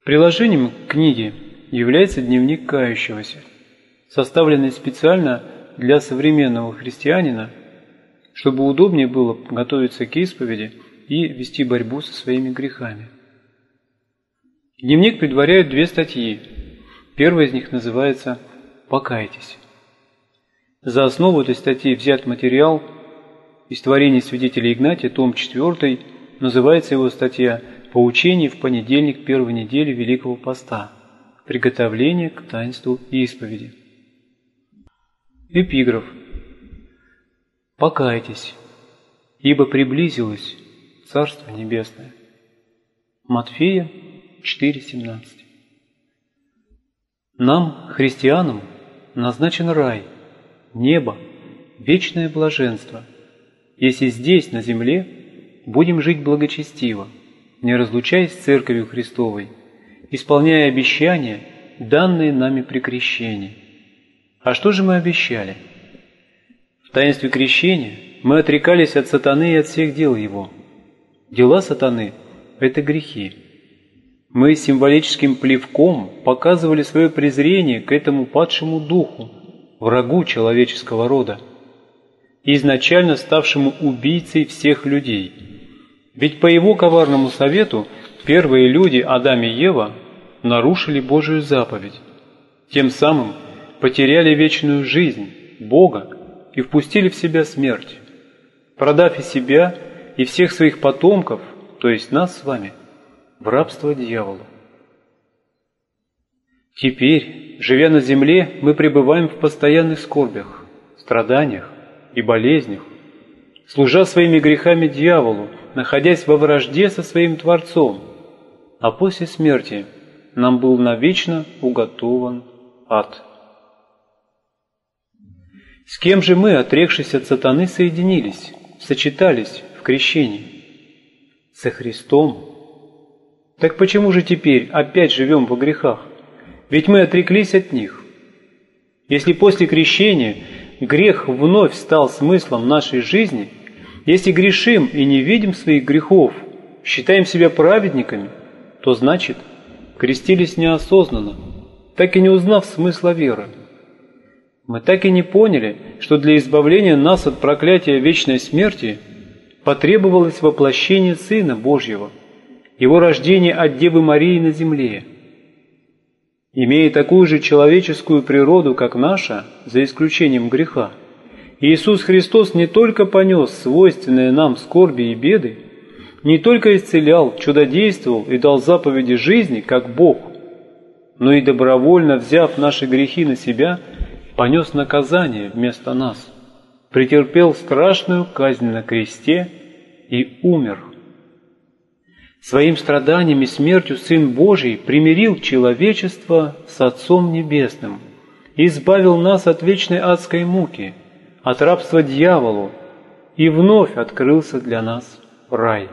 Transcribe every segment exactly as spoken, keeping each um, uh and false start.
Приложением к книге является дневник кающегося, составленный специально для современного христианина, чтобы удобнее было готовиться к исповеди и вести борьбу со своими грехами. Дневник предваряет две статьи. Первая из них называется «Покайтесь». За основу этой статьи взят материал из творений святителя Игнатия, том четвёртый, называется его статья «Поучение в понедельник первой недели Великого Поста. Приготовление к таинству исповеди». Эпиграф. «Покайтесь, ибо приблизилось Царство Небесное». Матфея четыре семнадцать. Нам, христианам, назначен рай, небо, вечное блаженство, если здесь, на земле, будем жить благочестиво, не разлучаясь с Церковью Христовой, исполняя обещания, данные нами при крещении. А что же мы обещали? В таинстве крещения мы отрекались от сатаны и от всех дел его. Дела сатаны – это грехи. Мы символическим плевком показывали свое презрение к этому падшему духу, врагу человеческого рода, изначально ставшему убийцей всех людей. Ведь по его коварному совету первые люди, Адам и Ева, нарушили Божию заповедь, тем самым потеряли вечную жизнь, Бога, и впустили в себя смерть, продав и себя, и всех своих потомков, то есть нас с вами, в рабство дьяволу. Теперь, живя на земле, мы пребываем в постоянных скорбях, страданиях и болезнях, служа своими грехами дьяволу, находясь во вражде со своим Творцом, а после смерти нам был навечно уготован ад. С кем же мы, отрекшись от сатаны, соединились, сочетались в крещении? Со Христом. Так почему же теперь опять живем во грехах? Ведь мы отреклись от них. Если после крещения грех вновь стал смыслом нашей жизни, если грешим и не видим своих грехов, считаем себя праведниками, то значит, крестились неосознанно, так и не узнав смысла веры. Мы так и не поняли, что для избавления нас от проклятия вечной смерти потребовалось воплощение Сына Божьего, Его рождение от Девы Марии на земле. Имея такую же человеческую природу, как наша, за исключением греха, Иисус Христос не только понес свойственные нам скорби и беды, не только исцелял, чудодействовал и дал заповеди жизни, как Бог, но и добровольно, взяв наши грехи на себя, понес наказание вместо нас, претерпел страшную казнь на кресте и умер. Своим страданием и смертью Сын Божий примирил человечество с Отцом Небесным и избавил нас от вечной адской муки, от рабства дьяволу, и вновь открылся для нас рай.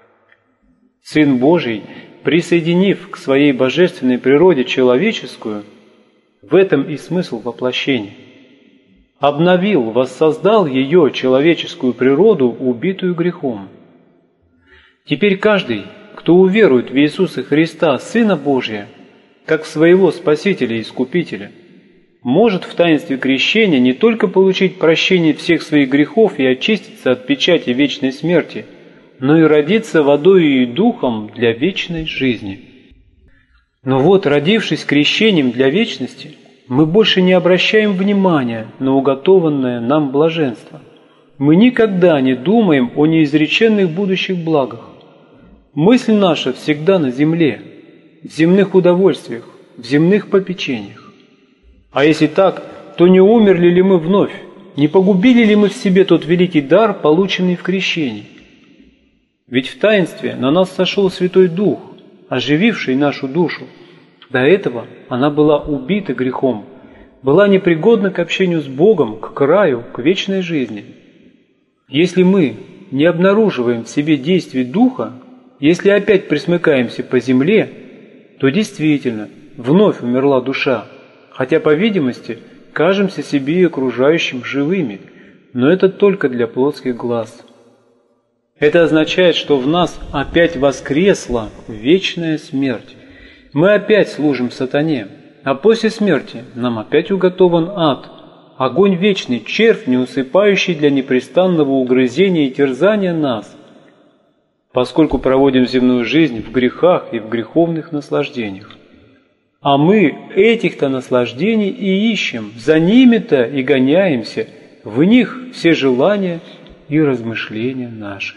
Сын Божий, присоединив к своей божественной природе человеческую, в этом и смысл воплощения, обновил, воссоздал ее человеческую природу, убитую грехом. Теперь каждый, кто уверует в Иисуса Христа, Сына Божия, как в своего Спасителя и Искупителя, может в таинстве крещения не только получить прощение всех своих грехов и очиститься от печати вечной смерти, но и родиться водой и духом для вечной жизни. Но вот, родившись крещением для вечности, мы больше не обращаем внимания на уготованное нам блаженство. Мы никогда не думаем о неизреченных будущих благах. Мысль наша всегда на земле, в земных удовольствиях, в земных попечениях. А если так, то не умерли ли мы вновь, не погубили ли мы в себе тот великий дар, полученный в крещении? Ведь в таинстве на нас сошел Святой Дух, ожививший нашу душу. До этого она была убита грехом, была непригодна к общению с Богом, к краю, к вечной жизни. Если мы не обнаруживаем в себе действий Духа, если опять пресмыкаемся по земле, то действительно вновь умерла душа, хотя, по видимости, кажемся себе и окружающим живыми, но это только для плотских глаз. Это означает, что в нас опять воскресла вечная смерть. мы опять служим сатане, а после смерти нам опять уготован ад, огонь вечный, червь, не усыпающий для непрестанного угрызения и терзания нас, поскольку проводим земную жизнь в грехах и в греховных наслаждениях. А мы этих-то наслаждений и ищем, за ними-то и гоняемся, в них все желания и размышления наши.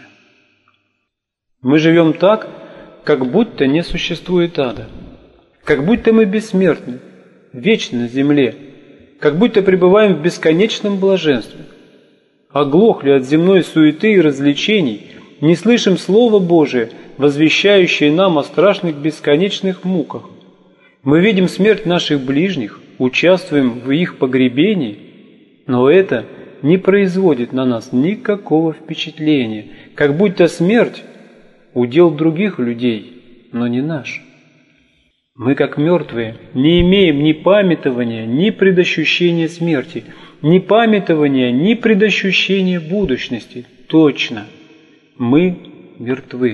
Мы живем так, как будто не существует ада, как будто мы бессмертны, вечны на земле, как будто пребываем в бесконечном блаженстве. Оглохли от земной суеты и развлечений, не слышим Слова Божие, возвещающее нам о страшных бесконечных муках. Мы видим смерть наших ближних, участвуем в их погребении, но это не производит на нас никакого впечатления, как будто смерть – удел других людей, но не наш. Мы, как мертвые, не имеем ни памятования, ни предощущения смерти, ни памятования, ни предощущения будущности. Точно, мы мертвы.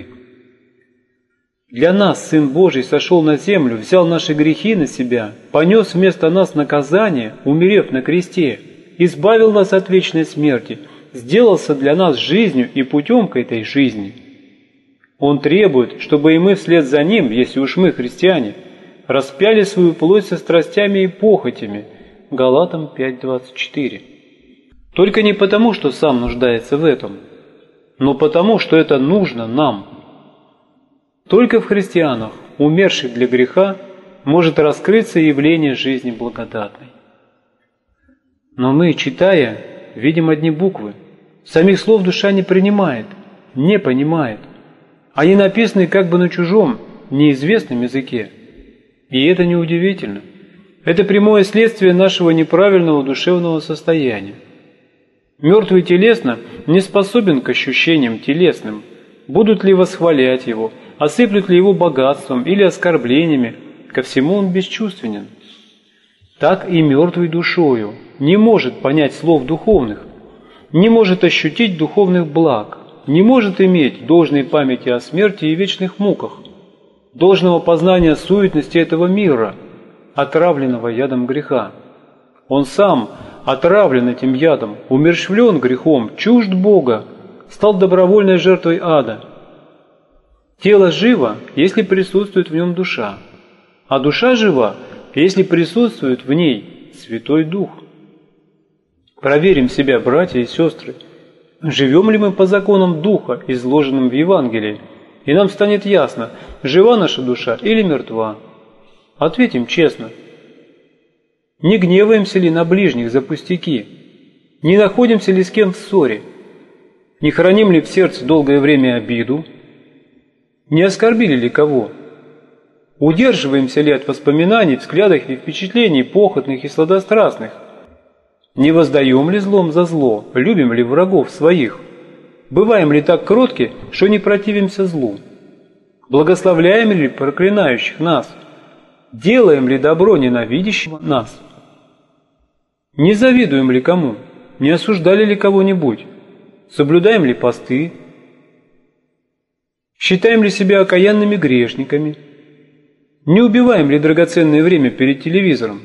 Для нас Сын Божий сошел на землю, взял наши грехи на себя, понес вместо нас наказание, умерев на кресте, избавил нас от вечной смерти, сделался для нас жизнью и путем к этой жизни. Он требует, чтобы и мы вслед за Ним, если уж мы христиане, распяли свою плоть со страстями и похотями. Галатам пять двадцать четыре. Только не потому, что сам нуждается в этом, но потому, что это нужно нам. Только в христианах, умерших для греха, может раскрыться явление жизни благодатной. Но мы, читая, видим одни буквы. Самих слов душа не принимает, не понимает. Они написаны как бы на чужом, неизвестном языке. И это неудивительно. Это прямое следствие нашего неправильного душевного состояния. Мертвый телесно не способен к ощущениям телесным. Будут ли восхвалять его, осыплют ли его богатством или оскорблениями, ко всему он бесчувственен. Так и мертвый душою не может понять слов духовных, не может ощутить духовных благ, не может иметь должной памяти о смерти и вечных муках, должного познания суетности этого мира, отравленного ядом греха. Он сам отравлен этим ядом, умерщвлен грехом, чужд Бога, стал добровольной жертвой ада. Тело живо, если присутствует в нем душа, а душа жива, если присутствует в ней Святой Дух. Проверим себя, братья и сестры, живем ли мы по законам Духа, изложенным в Евангелии, и нам станет ясно, жива наша душа или мертва. Ответим честно. Не гневаемся ли на ближних за пустяки? Не находимся ли с кем в ссоре? Не храним ли в сердце долгое время обиду? Не оскорбили ли кого? Удерживаемся ли от воспоминаний, взглядов и впечатлений похотных и сладострастных? Не воздаем ли злом за зло? Любим ли врагов своих? Бываем ли так кротки, что не противимся злу? Благословляем ли проклинающих нас? Делаем ли добро ненавидящим нас? Не завидуем ли кому? Не осуждали ли кого-нибудь? Соблюдаем ли посты? Считаем ли себя окаянными грешниками? Не убиваем ли драгоценное время перед телевизором?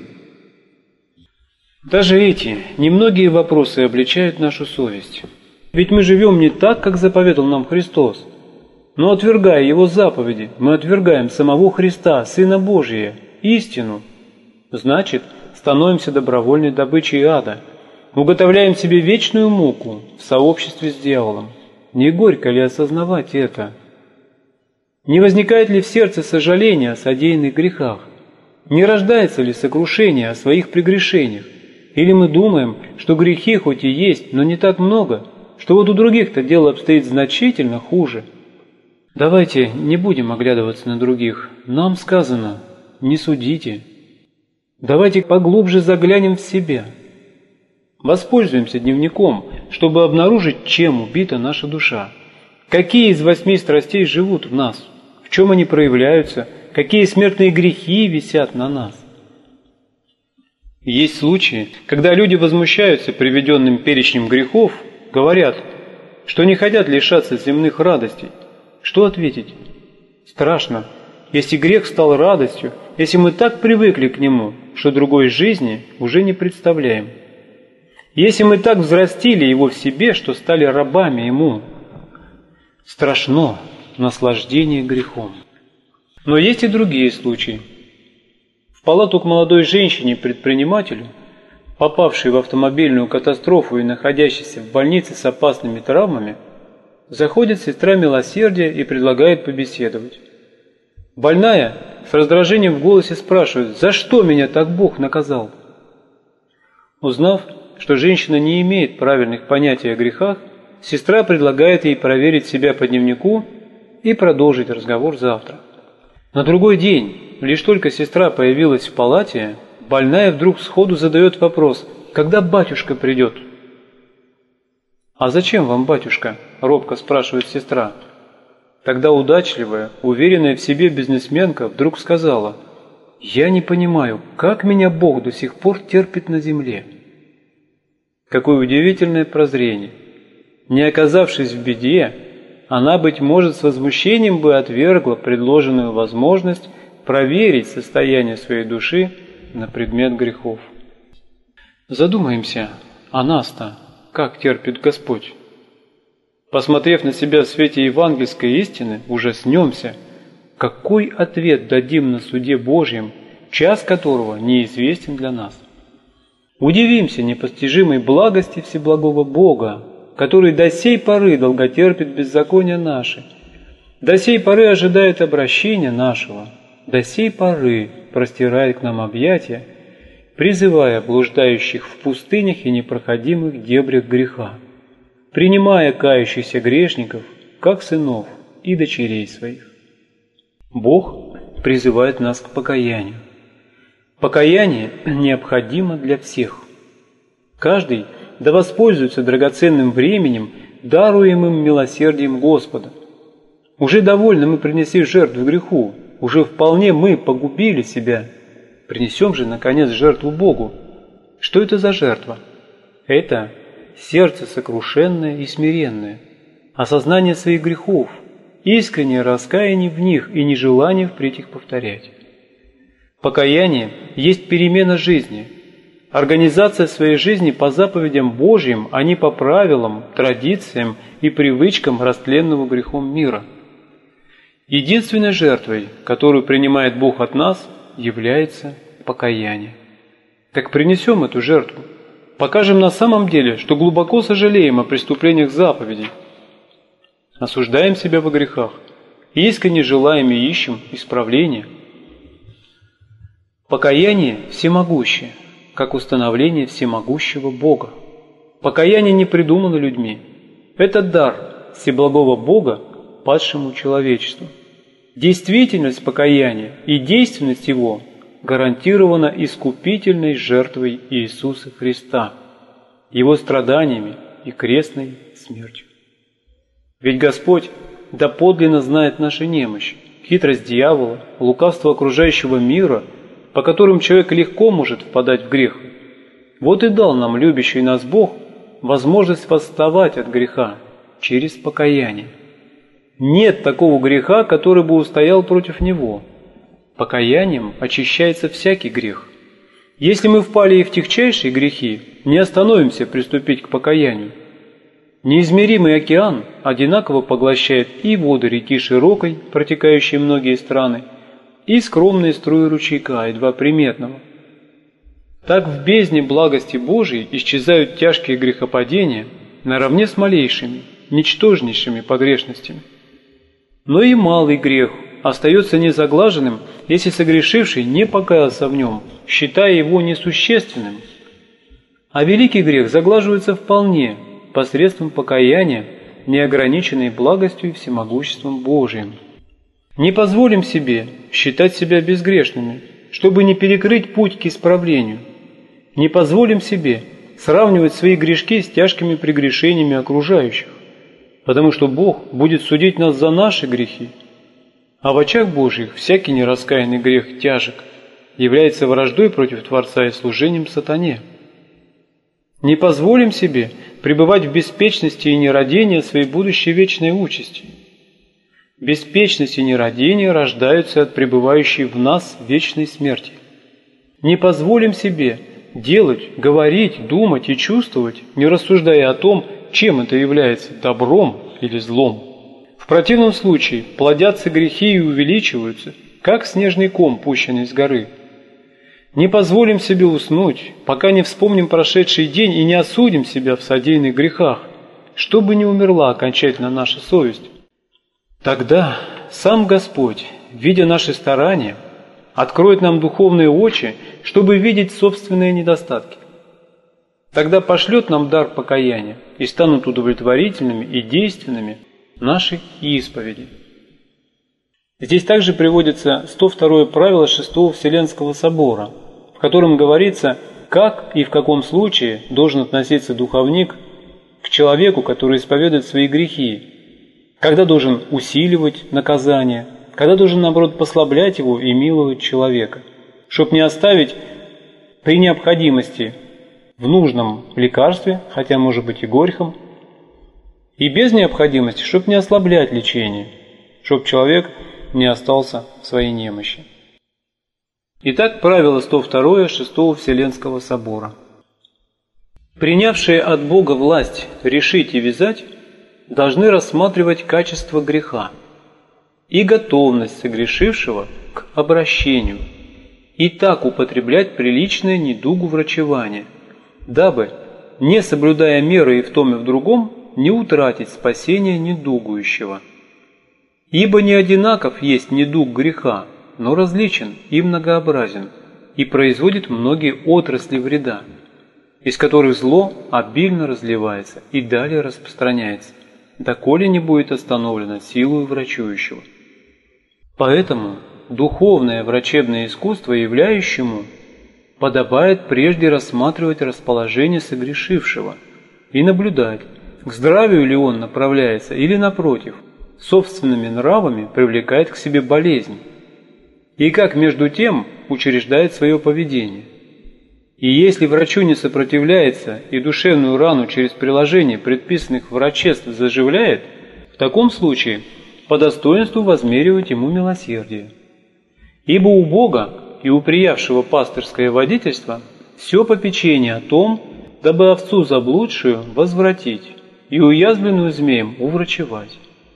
Даже эти немногие вопросы обличают нашу совесть. Ведь мы живем не так, как заповедал нам Христос. Но отвергая Его заповеди, мы отвергаем самого Христа, Сына Божия, истину. Значит, становимся добровольной добычей ада, уготовляем себе вечную муку в сообществе с дьяволом. Не горько ли осознавать это? Не возникает ли в сердце сожаления о содеянных грехах? Не рождается ли сокрушение о своих прегрешениях? Или мы думаем, что грехи хоть и есть, но не так много, что вот у других-то дело обстоит значительно хуже? Давайте не будем оглядываться на других. Нам сказано: не судите. Давайте поглубже заглянем в себя. Воспользуемся дневником, чтобы обнаружить, чем убита наша душа. Какие из восьми страстей живут в нас? В чем они проявляются? Какие смертные грехи висят на нас? Есть случаи, когда люди возмущаются приведенным перечнем грехов, говорят, что не хотят лишаться земных радостей. Что ответить? Страшно. если грех стал радостью, если мы так привыкли к нему, что другой жизни уже не представляем? Если мы так взрастили его в себе, что стали рабами ему? Страшно наслаждение грехом. Но есть и другие случаи. В палату к молодой женщине-предпринимателю, попавшей в автомобильную катастрофу и находящейся в больнице с опасными травмами, заходит сестра милосердия и предлагает побеседовать. Больная с раздражением в голосе спрашивает: «За что меня так Бог наказал?» Узнав, что женщина не имеет правильных понятий о грехах, сестра предлагает ей проверить себя по дневнику и продолжить разговор завтра. На другой день, лишь только сестра появилась в палате, больная вдруг сходу задает вопрос: «Когда батюшка придет?» «А зачем вам батюшка?» – робко спрашивает сестра. Тогда удачливая, уверенная в себе бизнесменка вдруг сказала: «Я не понимаю, как меня Бог до сих пор терпит на земле». Какое удивительное прозрение! Не оказавшись в беде, она, быть может, с возмущением бы отвергла предложенную возможность проверить состояние своей души на предмет грехов. Задумаемся, а нас-то как терпит Господь? Посмотрев на себя в свете евангельской истины, ужаснемся, какой ответ дадим на суде Божьем, час которого неизвестен для нас. Удивимся непостижимой благости Всеблагого Бога, который до сей поры долготерпит беззакония наши, до сей поры ожидает обращения нашего, до сей поры простирает к нам объятия, призывая блуждающих в пустынях и непроходимых дебрях греха, принимая кающихся грешников, как сынов и дочерей своих. Бог призывает нас к покаянию. Покаяние необходимо для всех. Каждый да воспользуется драгоценным временем, даруемым милосердием Господа. Уже довольно мы принесли жертву греху, уже вполне мы погубили себя. Принесем же, наконец, жертву Богу. Что это за жертва? Это сердце сокрушенное и смиренное, осознание своих грехов, искреннее раскаяние в них и нежелание впредь их повторять. Покаяние есть перемена жизни, организация своей жизни по заповедям Божьим, а не по правилам, традициям и привычкам растленного грехом мира. Единственной жертвой, которую принимает Бог от нас, является покаяние. Так принесем эту жертву, покажем на самом деле, что глубоко сожалеем о преступлениях заповедей, осуждаем себя во грехах, искренне желаем и ищем исправления. Покаяние всемогущее, как установление всемогущего Бога. Покаяние не придумано людьми. Это дар всеблагого Бога падшему человечеству. Действительность покаяния и действенность его гарантирована искупительной жертвой Иисуса Христа, Его страданиями и крестной смертью. Ведь Господь доподлинно знает наши немощи, хитрость дьявола, лукавство окружающего мира, по которым человек легко может впадать в грех. Вот и дал нам любящий нас Бог возможность восставать от греха через покаяние. Нет такого греха, который бы устоял против него. Покаянием очищается всякий грех. Если мы впали и в тягчайшие грехи, не остановимся приступить к покаянию. Неизмеримый океан одинаково поглощает и воды реки широкой, протекающей многие страны, и скромные струи ручейка, едва приметного. Так в бездне благости Божией исчезают тяжкие грехопадения наравне с малейшими, ничтожнейшими погрешностями. Но и малый грех остается незаглаженным, если согрешивший не покаялся в нем, считая его несущественным. А великий грех заглаживается вполне посредством покаяния, неограниченной благостью и всемогуществом Божиим. Не позволим себе считать себя безгрешными, чтобы не перекрыть путь к исправлению. Не позволим себе сравнивать свои грешки с тяжкими прегрешениями окружающих, потому что Бог будет судить нас за наши грехи. А в очах Божьих всякий нераскаянный грех тяжек, является враждой против Творца и служением сатане. Не позволим себе пребывать в беспечности и нерадении своей будущей вечной участи. Беспечность и нерадение рождаются от пребывающей в нас вечной смерти. Не позволим себе делать, говорить, думать и чувствовать, не рассуждая о том, чем это является, добром или злом. В противном случае плодятся грехи и увеличиваются, как снежный ком, пущенный с горы. Не позволим себе уснуть, пока не вспомним прошедший день и не осудим себя в содеянных грехах, чтобы не умерла окончательно наша совесть. Тогда сам Господь, видя наши старания, откроет нам духовные очи, чтобы видеть собственные недостатки. Тогда пошлет нам дар покаяния, и станут удовлетворительными и действенными наши исповеди. Здесь также приводится сто второе правило шестого Вселенского собора, в котором говорится, как и в каком случае должен относиться духовник к человеку, который исповедует свои грехи, когда должен усиливать наказание, когда должен, наоборот, послаблять его и миловать человека, чтобы не оставить при необходимости в нужном лекарстве, хотя может быть и горьком, и без необходимости, чтобы не ослаблять лечение, чтобы человек не остался в своей немощи. Итак, правило сто второе шестого Вселенского собора. Принявшие от Бога власть решить и вязать, должны рассматривать качество греха и готовность согрешившего к обращению, и так употреблять приличное недугу врачевания, дабы, не соблюдая меры и в том и в другом, не утратить спасение недугующего. Ибо не одинаков есть недуг греха, но различен и многообразен, и производит многие отрасли вреда, из которых зло обильно разливается и далее распространяется, доколе не будет остановлено силою врачующего. Поэтому духовное врачебное искусство являющему подобает прежде рассматривать расположение согрешившего и наблюдать, к здравию ли он направляется или, напротив, собственными нравами привлекает к себе болезнь, и как между тем учреждает свое поведение. И если врачу не сопротивляется и душевную рану через приложение предписанных врачеств заживляет, в таком случае по достоинству возмеривать ему милосердие. Ибо у Бога и у приявшего пастырское водительство все попечение о том, дабы овцу заблудшую возвратить и уязвленную змеем уврачевать.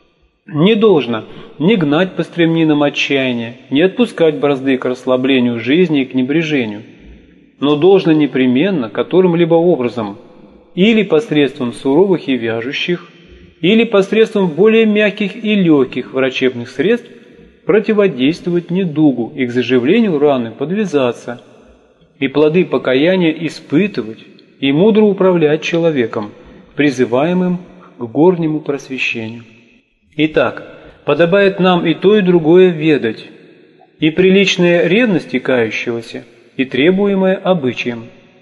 Не должно ни гнать по стремнинам отчаяния, ни отпускать бразды к расслаблению жизни и к небрежению, но должно непременно которым-либо образом, или посредством суровых и вяжущих, или посредством более мягких и легких врачебных средств противодействовать недугу и к заживлению раны подвязаться, и плоды покаяния испытывать и мудро управлять человеком, призываемым к горнему просвещению. Итак, подобает нам и то, и другое ведать, и приличные ревности кающегося, и требуемое обычаем.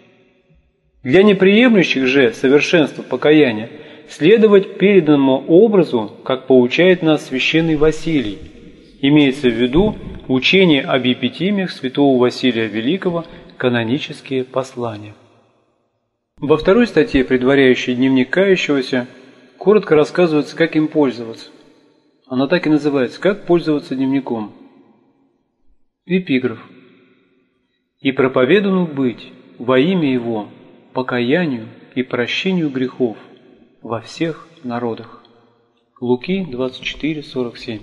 Для неприемлющих же совершенства покаяния следовать переданному образу, как поучает нас священный Василий, имеется в виду учение об епитимиях святого Василия Великого, канонические послания. Во второй статье, предваряющей дневник кающегося, коротко рассказывается, как им пользоваться. Она так и называется «Как пользоваться дневником». Эпиграф. «И проповедану быть во имя Его покаянию и прощению грехов во всех народах». Луки двадцать четыре сорок семь.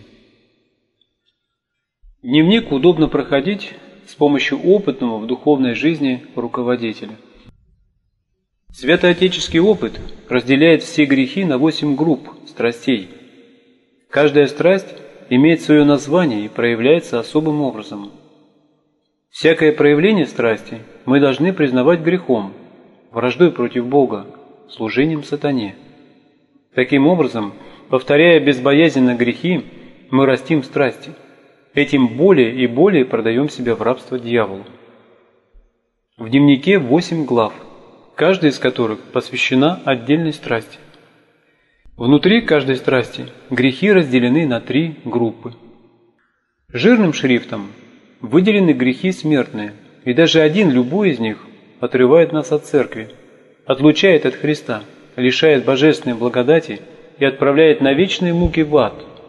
Дневник удобно проходить с помощью опытного в духовной жизни руководителя. Святоотеческий опыт разделяет все грехи на восемь групп страстей. Каждая страсть имеет свое название и проявляется особым образом. Всякое проявление страсти мы должны признавать грехом, враждой против Бога, служением сатане. Таким образом, повторяя безбоязненно грехи, мы растим страсти. Этим более и более продаем себя в рабство дьяволу. В дневнике восемь глав, каждая из которых посвящена отдельной страсти. Внутри каждой страсти грехи разделены на три группы. Жирным шрифтом выделены грехи смертные, и даже один, любой из них, отрывает нас от церкви, отлучает от Христа, лишает божественной благодати и отправляет на вечные муки в ад.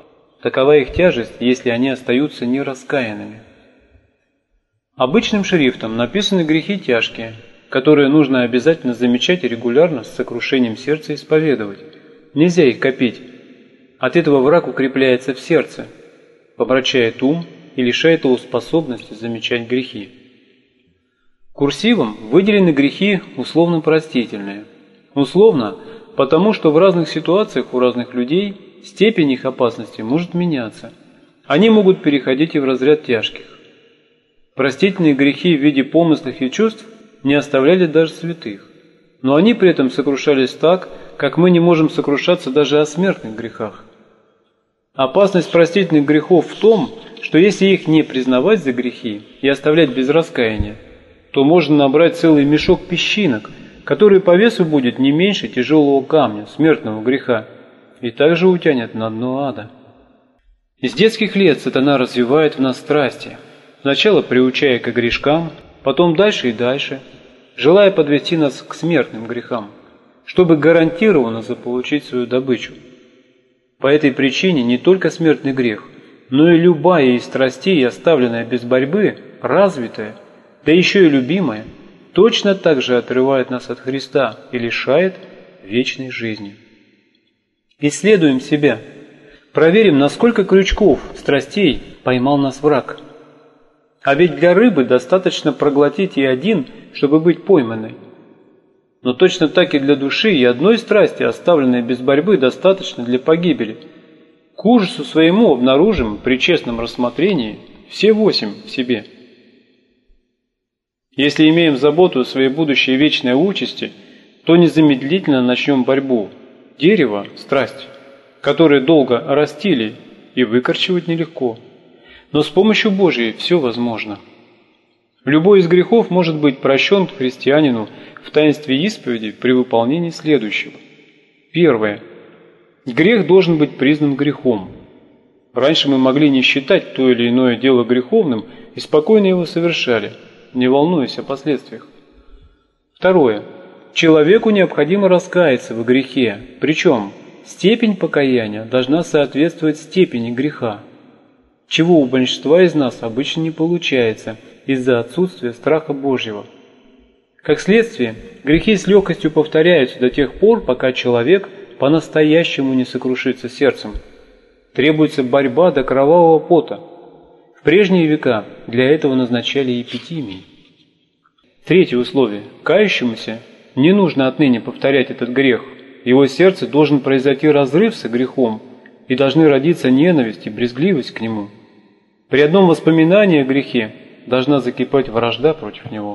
Такова их тяжесть, если они остаются нераскаянными. Обычным шрифтом написаны грехи тяжкие, которые нужно обязательно замечать и регулярно с сокрушением сердца исповедовать. Нельзя их копить. От этого враг укрепляется в сердце, помрачает ум и лишает его способности замечать грехи. Курсивом выделены грехи условно-простительные. Условно, потому что в разных ситуациях у разных людей степень их опасности может меняться. Они могут переходить и в разряд тяжких. Простительные грехи в виде помыслов и чувств не оставляли даже святых, но они при этом сокрушались так, как мы не можем сокрушаться даже о смертных грехах. Опасность простительных грехов в том, что если их не признавать за грехи и оставлять без раскаяния, то можно набрать целый мешок песчинок, который по весу будет не меньше тяжелого камня, смертного греха, и также утянет на дно ада. С детских лет сатана развивает в нас страсти, сначала приучая к грешкам, потом дальше и дальше, желая подвести нас к смертным грехам, чтобы гарантированно заполучить свою добычу. По этой причине не только смертный грех, но и любая из страстей, оставленная без борьбы, развитая, да еще и любимая, точно так же отрывает нас от Христа и лишает вечной жизни. Исследуем себя, проверим, насколько крючков, страстей поймал нас враг. А ведь для рыбы достаточно проглотить и один, чтобы быть пойманной. Но точно так и для души и одной страсти, оставленной без борьбы, достаточно для погибели. К ужасу своему обнаружим при честном рассмотрении все восемь в себе. Если имеем заботу о своей будущей вечной участи, то незамедлительно начнем борьбу. Дерево – страсть, которое долго растили и выкорчевать нелегко. Но с помощью Божией все возможно. Любой из грехов может быть прощен христианину в таинстве исповеди при выполнении следующего. Первое. Грех должен быть признан грехом. Раньше мы могли не считать то или иное дело греховным и спокойно его совершали, не волнуясь о последствиях. Второе. Человеку необходимо раскаяться в грехе, причем степень покаяния должна соответствовать степени греха, чего у большинства из нас обычно не получается из-за отсутствия страха Божьего. Как следствие, грехи с легкостью повторяются до тех пор, пока человек по-настоящему не сокрушится сердцем. Требуется борьба до кровавого пота. В прежние века для этого назначали епитимии. Третье условие. Кающемуся не нужно отныне повторять этот грех. Его сердце должен произойти разрыв со грехом, и должны родиться ненависть и брезгливость к нему. При одном воспоминании о грехе должна закипать вражда против него.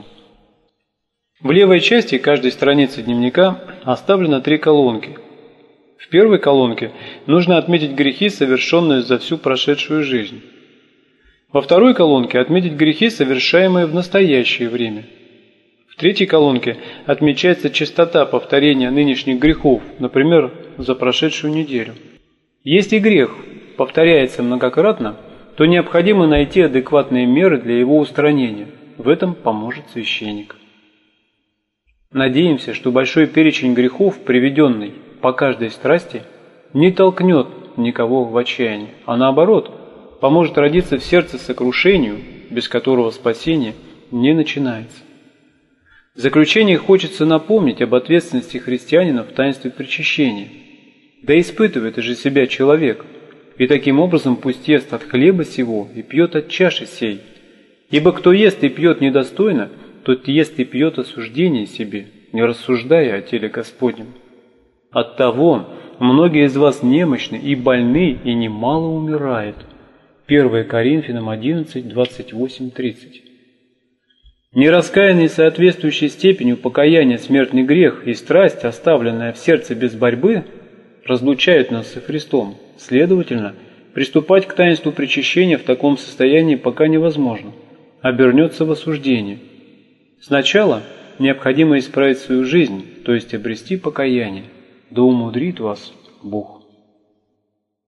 В левой части каждой страницы дневника оставлено три колонки. В первой колонке нужно отметить грехи, совершенные за всю прошедшую жизнь. Во второй колонке отметить грехи, совершаемые в настоящее время. В третьей колонке отмечается частота повторения нынешних грехов, например, за прошедшую неделю. Если грех повторяется многократно, то необходимо найти адекватные меры для его устранения. В этом поможет священник. Надеемся, что большой перечень грехов, приведенный по каждой страсти, не толкнет никого в отчаяние, а наоборот, поможет родиться в сердце сокрушению, без которого спасение не начинается. В заключение хочется напомнить об ответственности христианина в таинстве причащения. Да испытывает же себя человек, и таким образом пусть ест от хлеба сего и пьет от чаши сей. Ибо кто ест и пьет недостойно, тот ест и пьет осуждение себе, не рассуждая о теле Господнем. Оттого многие из вас немощны и больны, и немало умирает. первое Коринфянам одиннадцать, двадцать восемь, тридцать. Нераскаянный соответствующей степенью покаяния смертный грех и страсть, оставленная в сердце без борьбы, разлучают нас со Христом. Следовательно, приступать к таинству причащения в таком состоянии пока невозможно, обернется в осуждение. Сначала необходимо исправить свою жизнь, то есть обрести покаяние. Да умудрит вас Бог.